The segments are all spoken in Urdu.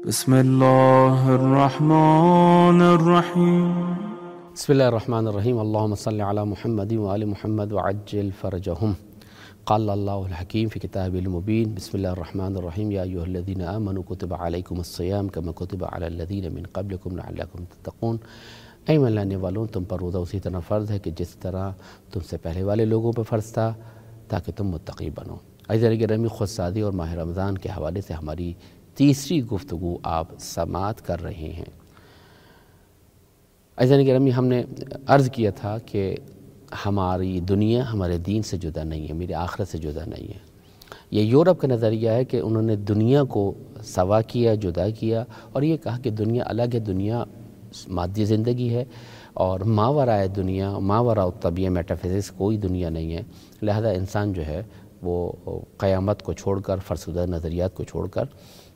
بسم الله الرحمن الرحیم. بسم الله الرحمن الرحیم. اللهم صل علی محمد و آل محمد وعجل فرجهم. قال الله الحکیم فی کتابه المبین. بسم الله الرحمن الرحیم. یا ایها الذین آمنوا کتب علیکم الصیام کما کتب علی الذین من قبلکم لعلکم تتقون. اے ایمان لانے والوں، تم پر روزہ اسی طرح فرض ہے کہ جس طرح تم سے پہلے والے لوگوں پر فرض تھا، تاکہ تم متقی بنو. عزیزان گرامی، خودسازی اور ماہ رمضان کے حوالے سے ہماری تیسری گفتگو آپ سماعت کر رہے ہیں. عزیزان گرامی، ہم نے عرض کیا تھا کہ ہماری دنیا ہمارے دین سے جدا نہیں ہے، میری آخرت سے جدا نہیں ہے. یہ یورپ کا نظریہ ہے کہ انہوں نے دنیا کو سوا کیا، جدا کیا، اور یہ کہا کہ دنیا الگ ہے، دنیا مادی زندگی ہے، اور ماورائے دنیا، ماوراء الطبیعہ، میٹافزکس کوئی دنیا نہیں ہے. لہذا انسان جو ہے وہ قیامت کو چھوڑ کر، فرسودہ نظریات کو چھوڑ کر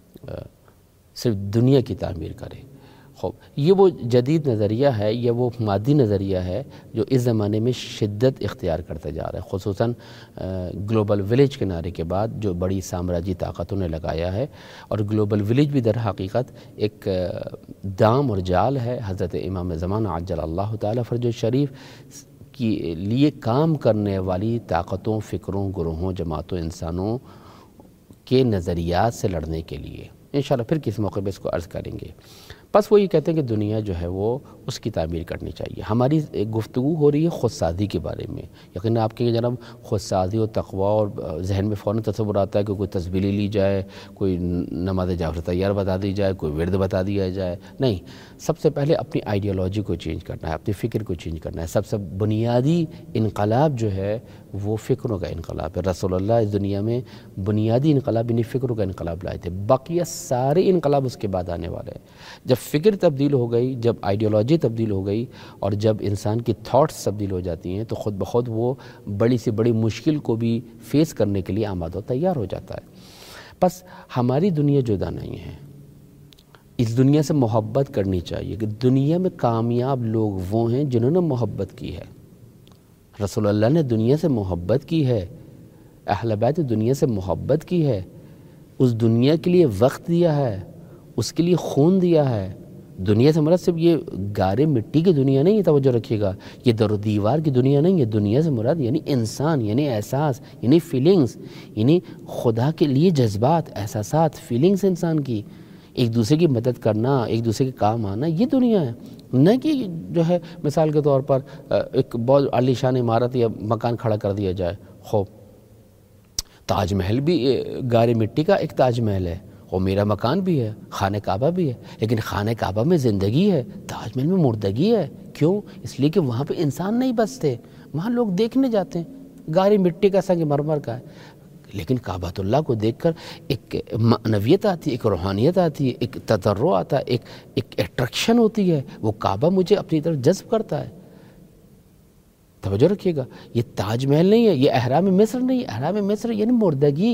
صرف دنیا کی تعمیر کرے. یہ وہ جدید نظریہ ہے، یہ وہ مادی نظریہ ہے جو اس زمانے میں شدت اختیار کرتے جا رہا ہے، خصوصاً گلوبل ولیج کے نعرے کے بعد جو بڑی سامراجی طاقتوں نے لگایا ہے. اور گلوبل ولیج بھی در حقیقت ایک دام اور جال ہے حضرت امام زمان عجل اللہ تعالی فرج الشریف کے لیے کام کرنے والی طاقتوں، فکروں، گروہوں، جماعتوں، انسانوں کے نظریات سے لڑنے کے لیے. انشاءاللہ پھر کس موقع پہ اس کو عرض کریں گے. بس وہ یہ کہتے ہیں کہ دنیا جو ہے وہ اس کی تعمیر کرنی چاہیے. ہماری ایک گفتگو ہو رہی ہے خودسازی کے بارے میں. یقیناً آپ کے جناب خودسازی اور تقوی اور ذہن میں فوراً تصور آتا ہے کہ کوئی تسبیح لی جائے، کوئی نماز جعفر تیار بتا دی جائے، کوئی ورد بتا دیا جائے. نہیں، سب سے پہلے اپنی آئیڈیالوجی کو چینج کرنا ہے، اپنی فکر کو چینج کرنا ہے. سب سے بنیادی انقلاب جو ہے وہ فکروں کا انقلاب ہے. رسول اللہ اس دنیا میں بنیادی انقلاب انہیں فکروں کا انقلاب لائے تھے. بقیہ سارے انقلاب اس کے بعد آنے والے ہیں. جب فکر تبدیل ہو گئی، جب آئیڈیالوجی تبدیل ہو گئی، اور جب انسان کی تھاٹس تبدیل ہو جاتی ہیں، تو خود بخود وہ بڑی سے بڑی مشکل کو بھی فیس کرنے کے لیے آمادہ و تیار ہو جاتا ہے. بس ہماری دنیا جدا نہیں ہے، اس دنیا سے محبت کرنی چاہیے کہ دنیا میں کامیاب لوگ وہ ہیں جنہوں نے محبت کی ہے. رسول اللہ نے دنیا سے محبت کی ہے، اہل بیت نے دنیا سے محبت کی ہے، اس دنیا کے لیے وقت دیا ہے، اس کے لیے خون دیا ہے. دنیا سے مراد صرف یہ گارے مٹی کی دنیا نہیں ہے، توجہ رکھیے گا، یہ در و دیوار کی دنیا نہیں ہے. دنیا سے مراد یعنی انسان، یعنی احساس، یعنی فیلنگز، یعنی خدا کے لیے جذبات، احساسات، فیلنگز انسان کی، ایک دوسرے کی مدد کرنا، ایک دوسرے کے کام آنا، یہ دنیا ہے. نہ کہ جو ہے مثال کے طور پر ایک بہت عالی شان عمارت یا مکان کھڑا کر دیا جائے. خوب تاج محل بھی گارے مٹی کا ایک تاج محل ہے، وہ میرا مکان بھی ہے، خانہ کعبہ بھی ہے، لیکن خانہ کعبہ میں زندگی ہے، تاج محل میں مردگی ہے. کیوں؟ اس لیے کہ وہاں پہ انسان نہیں بستے، وہاں لوگ دیکھنے جاتے ہیں. گارے مٹی کا سنگ مرمر کا ہے، لیکن کعبۃ اللہ کو دیکھ کر ایک معنویت آتی ہے، ایک روحانیت آتی ہے، ایک تضرع آتا ہے، ایک اٹریکشن ہوتی ہے. وہ کعبہ مجھے اپنی طرف جذب کرتا ہے. توجہ رکھیے گا، یہ تاج محل نہیں ہے، یہ احرام مصر نہیں ہے. احرام مصر یعنی مردگی،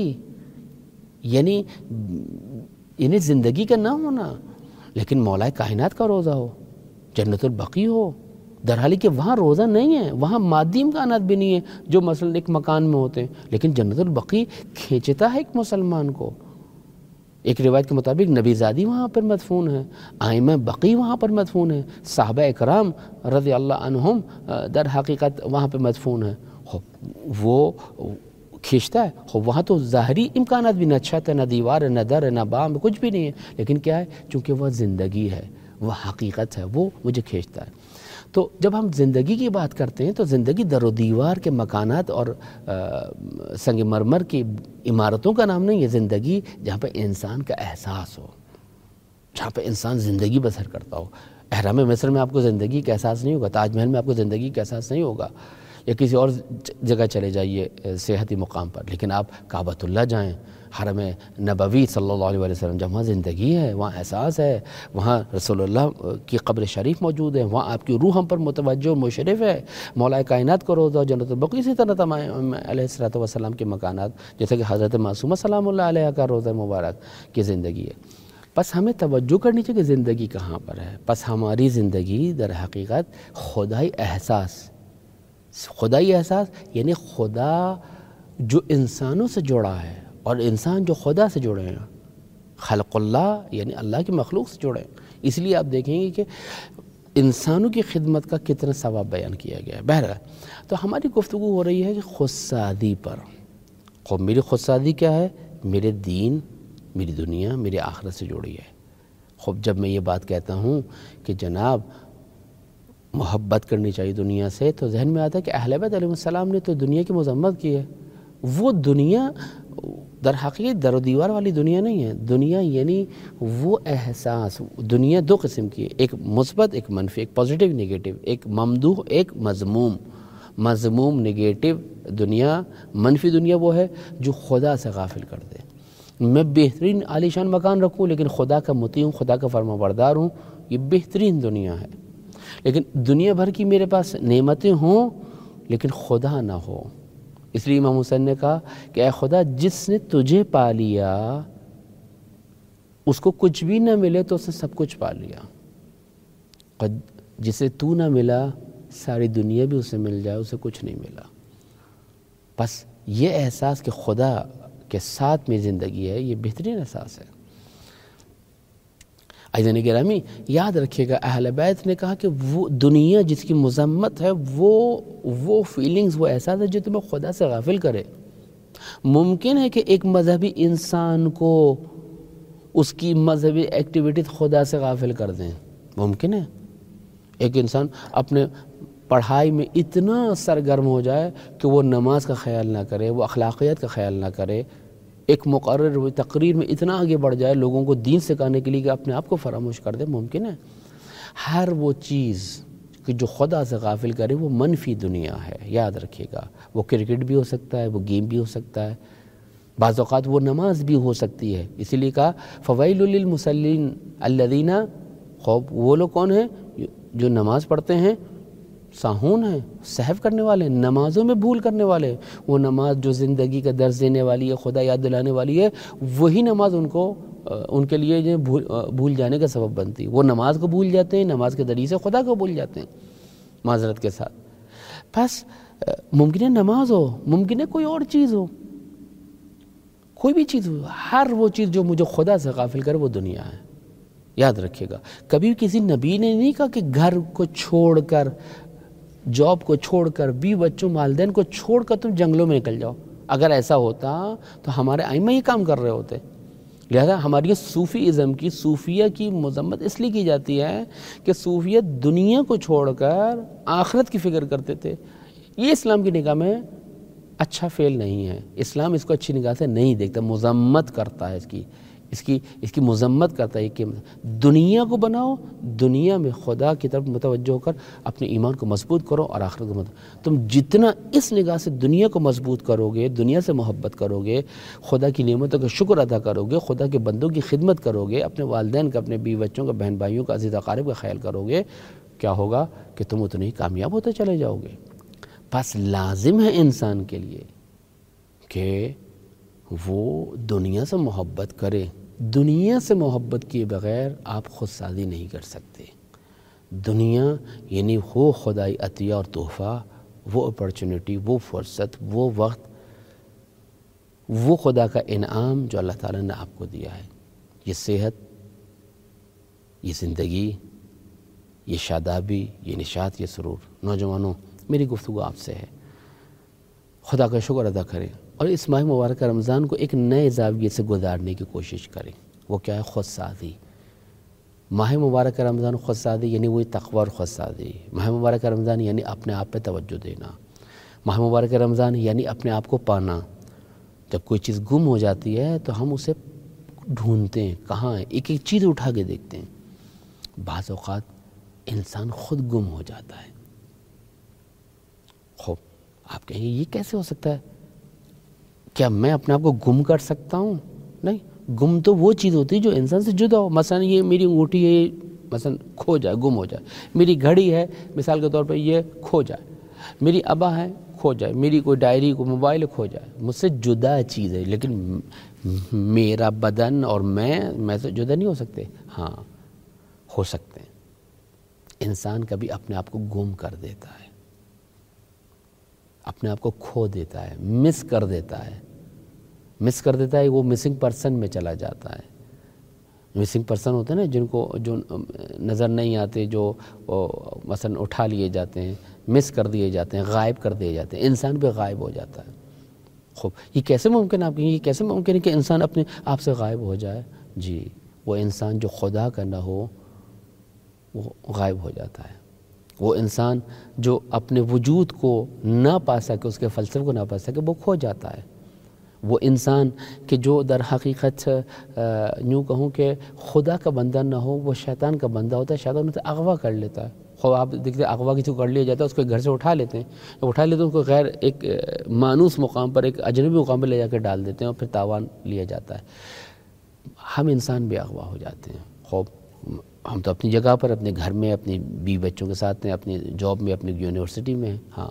یعنی زندگی کا نہ ہونا. لیکن مولا کائنات کا روزہ ہو، جنت البقیع ہو، درحالی کہ وہاں روزہ نہیں ہے، وہاں مادی امکانات بھی نہیں ہے جو مثلا ایک مکان میں ہوتے ہیں. لیکن جنت البقیع کھینچتا ہے ایک مسلمان کو. ایک روایت کے مطابق نبی زادی وہاں پر مدفون ہے، ائمہ بقیع وہاں پر مدفون ہے، صحابہ اکرام رضی اللہ عنہم در حقیقت وہاں پہ مدفون ہیں. وہ کھینچتا ہے. وہاں تو ظاہری امکانات بھی، نہ چھت ہے، نہ دیوار ہے، نہ در ہے، نہ بام ہے، کچھ بھی نہیں ہے. لیکن کیا ہے؟ چونکہ وہ زندگی ہے، وہ حقیقت ہے، وہ مجھے کھینچتا ہے. تو جب ہم زندگی کی بات کرتے ہیں تو زندگی در و دیوار کے مکانات اور سنگ مرمر کی عمارتوں کا نام نہیں ہے. زندگی جہاں پہ انسان کا احساس ہو، جہاں پہ انسان زندگی بسر کرتا ہو. احرام مصر میں آپ کو زندگی کا احساس نہیں ہوگا، تاج محل میں آپ کو زندگی کا احساس نہیں ہوگا، یا کسی اور جگہ چلے جائیے سیاحتی مقام پر. لیکن آپ کعبۃ اللہ جائیں، حرم نبوی صلی اللہ علیہ وسلم، جب وہاں زندگی ہے، وہاں احساس ہے، وہاں رسول اللہ کی قبر شریف موجود ہے، وہاں آپ کی روح ہم پر متوجہ و مشرف ہے. مولا کائنات کو روزہ جنت البقیع، اسی طرح تمام علیہ السلام کے مکانات، جیسے کہ حضرت معصومہ سلام اللہ علیہ کا روزہ مبارک کی زندگی ہے. بس ہمیں توجہ کرنی چاہیے کہ زندگی کہاں پر ہے. بس ہماری زندگی در حقیقت خدائی احساس، خدائی احساس یعنی خدا جو انسانوں سے جڑا ہے اور انسان جو خدا سے جڑے ہیں. خلق اللہ یعنی اللہ کی مخلوق سے جڑے. اس لیے آپ دیکھیں گے کہ انسانوں کی خدمت کا کتنا ثواب بیان کیا گیا ہے. بہرحال تو ہماری گفتگو ہو رہی ہے کہ خودسادی پر. خب میری خودسادی کیا ہے؟ میرے دین، میری دنیا، میری آخرت سے جڑی ہے. خب جب میں یہ بات کہتا ہوں کہ جناب محبت کرنی چاہیے دنیا سے، تو ذہن میں آتا ہے کہ اہل بیت علیہ السلام نے تو دنیا کی مذمت کی ہے. وہ دنیا در حقیقت در و دیوار والی دنیا نہیں ہے. دنیا یعنی وہ احساس. دنیا دو قسم کی ہے، ایک مثبت ایک منفی، ایک پازیٹیو نگیٹو، ایک ممدوح ایک مذموم. مذموم نگیٹو دنیا، منفی دنیا وہ ہے جو خدا سے غافل کر دے. میں بہترین عالیشان مکان رکھوں لیکن خدا کا مطیع ہوں، خدا کا فرما بردار ہوں، یہ بہترین دنیا ہے. لیکن دنیا بھر کی میرے پاس نعمتیں ہوں لیکن خدا نہ ہو. اس لیے امام حسین نے کہا کہ اے خدا جس نے تجھے پا لیا اس کو کچھ بھی نہ ملے تو اس نے سب کچھ پا لیا، اور جسے تو نہ ملا ساری دنیا بھی اسے مل جائے اسے کچھ نہیں ملا. بس یہ احساس کہ خدا کے ساتھ میں زندگی ہے، یہ بہترین احساس ہے. عزیزان گرامی یاد رکھیے گا، اہل بیت نے کہا کہ وہ دنیا جس کی مذمت ہے وہ فیلنگز، وہ احساس ہے جو تمہیں خدا سے غافل کرے. ممکن ہے کہ ایک مذہبی انسان کو اس کی مذہبی ایکٹیویٹیز خدا سے غافل کر دیں. ممکن ہے ایک انسان اپنے پڑھائی میں اتنا سرگرم ہو جائے کہ وہ نماز کا خیال نہ کرے، وہ اخلاقیات کا خیال نہ کرے، ایک مقرر تقریر میں اتنا آگے بڑھ جائے لوگوں کو دین سکھانے کے لیے کہ اپنے آپ کو فراموش کر دے. ممکن ہے. ہر وہ چیز کہ جو خدا سے غافل کرے وہ منفی دنیا ہے. یاد رکھیے گا، وہ کرکٹ بھی ہو سکتا ہے، وہ گیم بھی ہو سکتا ہے، بعض اوقات وہ نماز بھی ہو سکتی ہے. اسی لیے کہا فویل للمصلین الذین، خوب وہ لوگ کون ہیں جو نماز پڑھتے ہیں ساہون ہیں، سہو کرنے والے، نمازوں میں بھول کرنے والے. وہ نماز جو زندگی کا درس دینے والی ہے، خدا یاد دلانے والی ہے، وہی نماز ان کے لیے بھول جانے کا سبب بنتی. وہ نماز کو بھول جاتے ہیں، نماز کے ذریعے سے خدا کو بھول جاتے ہیں معذرت کے ساتھ. بس ممکن ہے نماز ہو، ممکن ہے کوئی اور چیز ہو، کوئی بھی چیز ہو. ہر وہ چیز جو مجھے خدا سے غافل کرے وہ دنیا ہے. یاد رکھیے گا، کبھی کسی نبی نے نہیں کہا کہ گھر کو چھوڑ کر، جاب کو چھوڑ کر، بچوں والدین کو چھوڑ کر تم جنگلوں میں نکل جاؤ. اگر ایسا ہوتا تو ہمارے ائمہ یہ کام کر رہے ہوتے. لہذا ہماری صوفی ازم کی، صوفیہ کی مذمت اس لیے کی جاتی ہے کہ صوفیت دنیا کو چھوڑ کر آخرت کی فکر کرتے تھے. یہ اسلام کی نگاہ میں اچھا فعل نہیں ہے. اسلام اس کو اچھی نگاہ سے نہیں دیکھتا، مذمت کرتا ہے اس کی مذمت کرتا ہے کہ دنیا کو بناؤ، دنیا میں خدا کی طرف متوجہ ہو کر اپنے ایمان کو مضبوط کرو اور آخرت کو تم جتنا اس نگاہ سے دنیا کو مضبوط کرو گے، دنیا سے محبت کرو گے، خدا کی نعمتوں کا شکر ادا کرو گے، خدا کے بندوں کی خدمت کرو گے، اپنے والدین کا، اپنے بیوی بچوں کا، بہن بھائیوں کا، عزیز اقارب کا خیال کرو گے، کیا ہوگا کہ تم اتنے ہی کامیاب ہوتے چلے جاؤ گے. بس لازم ہے انسان کے لیے کہ وہ دنیا سے محبت کرے. دنیا سے محبت کیے بغیر آپ خود سازی نہیں کر سکتے. دنیا یعنی وہ خدائی عطیہ اور تحفہ، وہ اپرچونٹی، وہ فرصت، وہ وقت، وہ خدا کا انعام جو اللہ تعالیٰ نے آپ کو دیا ہے. یہ صحت، یہ زندگی، یہ شادابی، یہ نشاط، یہ سرور. نوجوانوں میری گفتگو آپ سے ہے، خدا کا شکر ادا کریں اور اس ماہ مبارک رمضان کو ایک نئے زاویے سے گزارنے کی کوشش کریں. وہ کیا ہے؟ خود سازی. ماہ مبارک رمضان خود سازی یعنی وہی تقوی اور خود سازی. ماہ مبارک رمضان یعنی اپنے آپ پہ توجہ دینا. ماہ مبارک رمضان یعنی اپنے آپ کو پانا. جب کوئی چیز گم ہو جاتی ہے تو ہم اسے ڈھونڈتے ہیں، کہاں ہے، ایک ایک چیز اٹھا کے دیکھتے ہیں. بعض اوقات انسان خود گم ہو جاتا ہے. خوب آپ کہیں گے یہ کیسے ہو سکتا ہے؟ کیا میں اپنے آپ کو گم کر سکتا ہوں؟ نہیں. گم تو وہ چیز ہوتی ہے جو انسان سے جدا ہو. مثلا یہ میری انگوٹھی ہے، مثلا کھو جائے، گم ہو جائے. میری گھڑی ہے مثال کے طور پہ، یہ کھو جائے. میری ابا ہے، کھو جائے. میری کوئی ڈائری، کوئی موبائل کھو جائے. مجھ سے جدا چیز ہے، لیکن میرا بدن اور میں سے جدا نہیں ہو سکتے. ہاں ہو سکتے ہیں. انسان کبھی اپنے آپ کو گم کر دیتا ہے، اپنے آپ کو کھو دیتا ہے، مس کر دیتا ہے. وہ مسنگ پرسن میں چلا جاتا ہے. مسنگ پرسن ہوتے ہیں نا جن کو جو نظر نہیں آتے، جو مثلا اٹھا لیے جاتے ہیں، مس کر دیے جاتے ہیں، غائب کر دیے جاتے ہیں، انسان بھی غائب ہو جاتا ہے۔ خوب یہ کیسے ممکن ہے؟ آپ کہیں یہ کیسے ممکن ہے کہ انسان اپنے آپ سے غائب ہو جائے؟ جی وہ انسان جو خدا کا نہ ہو وہ غائب ہو جاتا ہے۔ وہ انسان جو اپنے وجود کو نہ پا سکے، اس کے فلسفے کو نہ پا سکے، وہ کھو جاتا ہے۔ وہ انسان کہ جو در حقیقت یوں کہوں کہ خدا کا بندہ نہ ہو، وہ شیطان کا بندہ ہوتا ہے، شیطان اسے اغوا کر لیتا ہے۔ خوب آپ دیکھتے ہیں اغوا کسی کو کر لیا جاتا ہے، اس کو گھر سے اٹھا لیتے ہیں، اس کو غیر ایک مانوس مقام پر، ایک اجنبی مقام پر لے جا کے ڈال دیتے ہیں اور پھر تاوان لیا جاتا ہے۔ ہم انسان بھی اغوا ہو جاتے ہیں۔ خوب ہم تو اپنی جگہ پر، اپنے گھر میں، اپنی بیوی بچوں کے ساتھ ہیں، اپنی جاب میں، اپنی یونیورسٹی میں، ہاں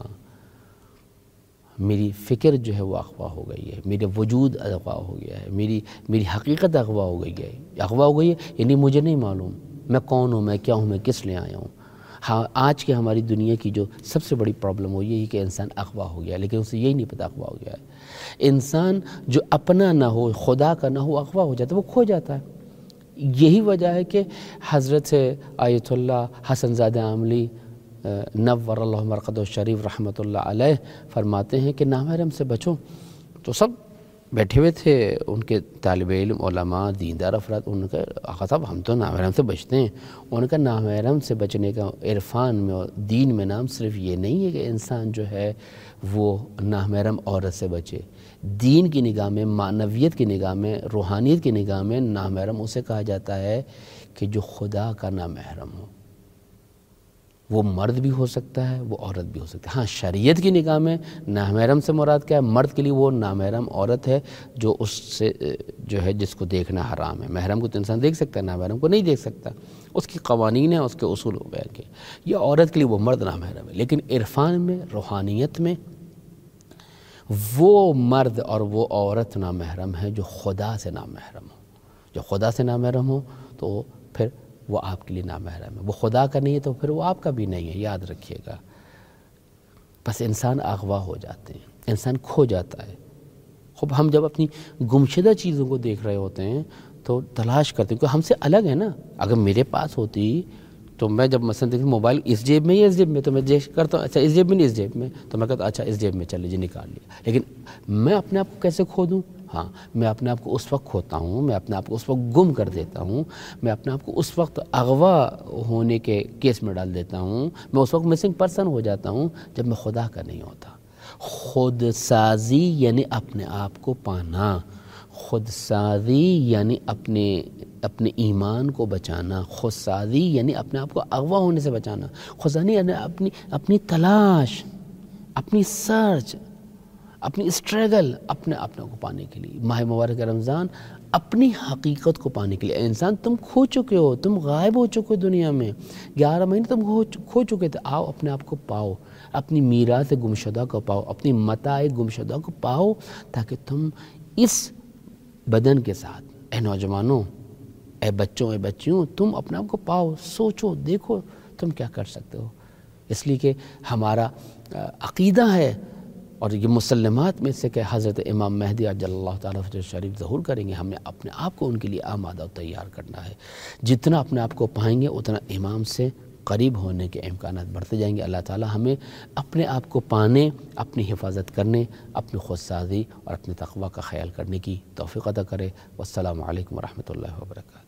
میری فکر جو ہے وہ اغوا ہو گئی ہے، میرا وجود اغوا ہو گیا ہے، میری حقیقت اغوا ہو گئی ہے۔ اغوا ہو گئی ہے یعنی مجھے نہیں معلوم میں کون ہوں، میں کیا ہوں، میں کس لیے آیا ہوں۔ ہاں آج کے ہماری دنیا کی جو سب سے بڑی پرابلم ہو یہی کہ انسان اغوا ہو گیا ہے، لیکن اسے یہی نہیں پتہ اغوا ہو گیا ہے۔ انسان جو اپنا نہ ہو، خدا کا نہ ہو، اغوا ہو جاتا ہے، وہ کھو جاتا ہے۔ یہی وجہ ہے کہ حضرت آیت اللہ حسن زادہ عاملی نور اللہ مرقدہ الشریف رحمۃ اللہ علیہ فرماتے ہیں کہ نامحرم سے بچو۔ تو سب بیٹھے ہوئے تھے ان کے طالب علم، علماء، دیندار افراد، ان کا آقا صاحب ہم تو نامحرم سے بچتے ہیں۔ ان کا نامحرم سے بچنے کا عرفان میں اور دین میں نام صرف یہ نہیں ہے کہ انسان جو ہے وہ نامحرم عورت سے بچے۔ دین کی نگاہ میں، معنویت کی نگاہ میں، روحانیت کی نگاہ میں نامحرم اسے کہا جاتا ہے کہ جو خدا کا نامحرم ہو۔ وہ مرد بھی ہو سکتا ہے، وہ عورت بھی ہو سکتا ہے۔ ہاں شریعت کی نگاہ میں نامحرم سے مراد کیا ہے؟ مرد کے لیے وہ نامحرم عورت ہے جو اس سے جو ہے جس کو دیکھنا حرام ہے۔ محرم کو تو انسان دیکھ سکتا ہے، نامحرم کو نہیں دیکھ سکتا، اس کی قوانین ہیں، اس کے اصول ہو گئے کہ یہ عورت کے لیے وہ مرد نامحرم ہے۔ لیکن عرفان میں، روحانیت میں وہ مرد اور وہ عورت نامحرم ہے جو خدا سے نامحرم ہو۔ جو خدا سے نامحرم ہو تو پھر وہ آپ کے لیے نامحرم ہے۔ وہ خدا کا نہیں ہے تو پھر وہ آپ کا بھی نہیں ہے، یاد رکھیے گا۔ بس انسان اغوا ہو جاتے ہیں، انسان کھو جاتا ہے۔ خوب ہم جب اپنی گمشدہ چیزوں کو دیکھ رہے ہوتے ہیں تو تلاش کرتے ہیں کہ ہم سے الگ ہے نا۔ اگر میرے پاس ہوتی تو میں جب مثلا دیکھتا موبائل اس جیب میں یا اس جیب میں، تو میں دیکھ کرتا ہوں اچھا اس جیب میں نہیں اس جیب میں، تو میں کہتا ہوں اچھا اس جیب میں چلے جی نکال لیا۔ لیکن میں اپنے آپ کو کیسے کھو دوں؟ ہاں میں اپنے آپ کو اس وقت کھوتا ہوں، میں اپنے آپ کو اس وقت گم کر دیتا ہوں، میں اپنے آپ کو اس وقت اغوا ہونے کے کیس میں ڈال دیتا ہوں، میں اس وقت مسنگ پرسن ہو جاتا ہوں جب میں خدا کا نہیں ہوتا۔ خود سازی یعنی اپنے آپ کو پانا، خود سازی یعنی اپنے ایمان کو بچانا، خود سازی یعنی اپنے آپ کو اغوا ہونے سے بچانا، خود سازی یعنی اپنی تلاش، اپنی سرچ، اپنی اسٹرگل اپنے آپ کو پانے کے لیے۔ ماہ مبارک رمضان اپنی حقیقت کو پانے کے لیے۔ انسان تم کھو چکے ہو، تم غائب ہو چکے ہو دنیا میں، 11 مہینے تم کھو چکے تھے۔ آؤ اپنے آپ کو پاؤ، اپنی میراث گمشدہ کو پاؤ، اپنی متاع گمشدہ کو پاؤ، تاکہ تم اس بدن کے ساتھ، اے نوجوانوں، اے بچوں، اے بچیوں، تم اپنے آپ کو پاؤ، سوچو، دیکھو تم کیا کر سکتے ہو۔ اس لیے کہ ہمارا عقیدہ ہے اور یہ مسلمات میں سے کہ حضرت امام مہدی عجل اللہ تعالیٰ فرجہ شریف ظہور کریں گے، ہم نے اپنے آپ کو ان کے لیے آمادہ و تیار کرنا ہے۔ جتنا اپنے آپ کو پائیں گے اتنا امام سے قریب ہونے کے امکانات بڑھتے جائیں گے۔ اللہ تعالیٰ ہمیں اپنے آپ کو پانے، اپنی حفاظت کرنے، اپنی خود سازی اور اپنے تقوی کا خیال کرنے کی توفیق عطا کرے۔ والسلام علیکم ورحمۃ اللہ وبرکاتہ۔